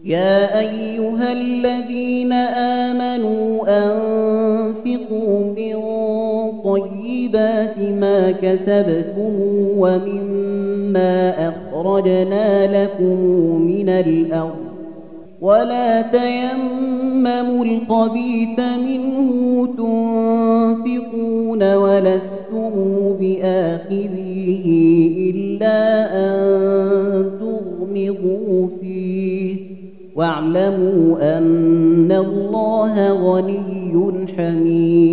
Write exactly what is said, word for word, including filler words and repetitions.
يا أيها الذين آمنوا أنفقوا من طيبات ما كسبتم ومما أخرجنا لكم من الأرض ولا تيمموا الخبيث منه تنفقون ولستم بآخذيه إلا أن تغمضوا فيه واعلموا أن الله غني حميد.